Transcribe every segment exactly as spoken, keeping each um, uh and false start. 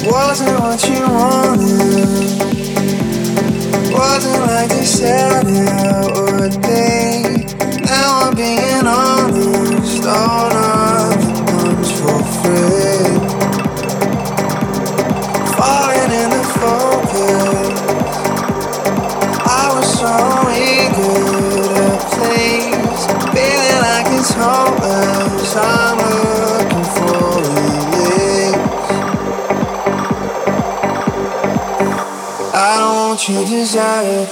Wasn't what you wanted. Wasn't like they said it would be. Now I'm being honest. All nothing comes for free. Falling into focus. I was so eager to please. Feeling like it's hopeless. I'm looking for release. I don't want your desire.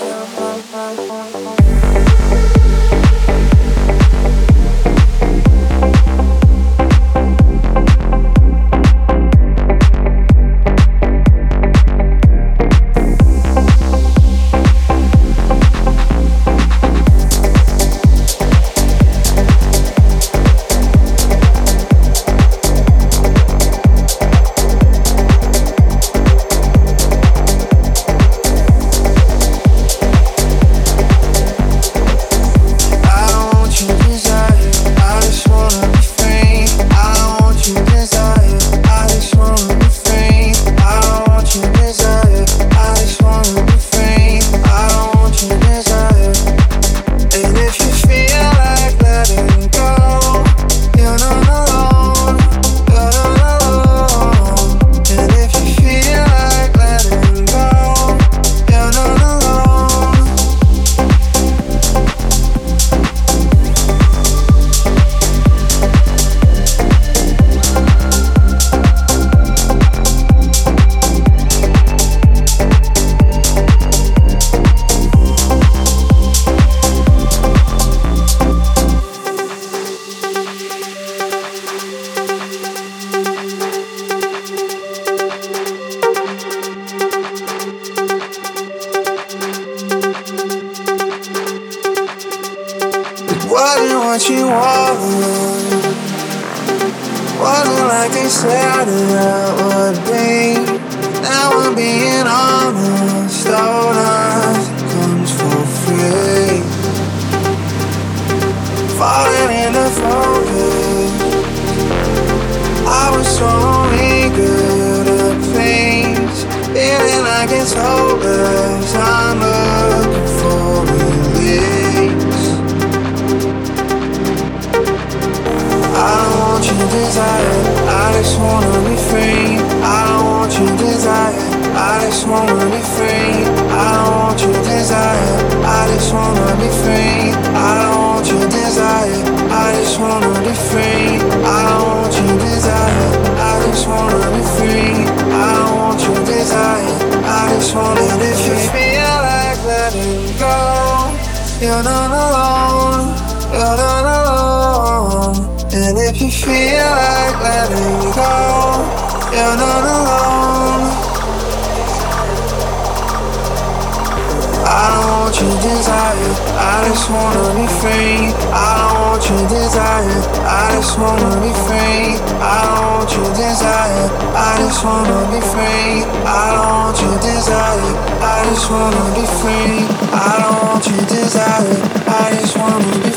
Wasn't what you wanted. Wasn't like they said it would be. Now I'm being honest. All nothing comes for free. Falling into focus. I was so eager to please. Feeling like it's hopeless. I'm looking for release. I don't want your desire, I just wanna be free. I don't want your desire, I just wanna be free. I don't want your desire, I just wanna be free. I don't want your desire, I just wanna be free. I don't want your desire, I just wanna be free. I don't want your desire, I just wanna be free. If you feel like letting go, you're not alone, you're not alone. And if you feel like letting go, you're not alone. I don't want your desire, I just wanna be free. I don't want your desire, I just wanna be free. I don't want your desire, I just wanna be free. I don't want your desire, I just wanna be free. I don't want your desire, I just wanna be free.